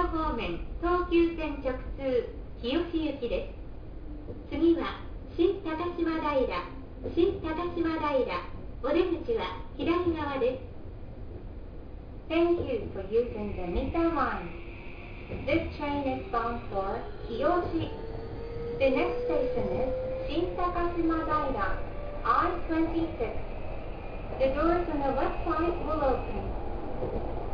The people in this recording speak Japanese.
方面東急線直通日吉行きです。次は新高島平、新高島平、お出口は左側です。Thank you for using the Mita line. This train is bound for Kiyoshi. The next station is Shin-Takashima Daira, I-26. The doors on the left side will open.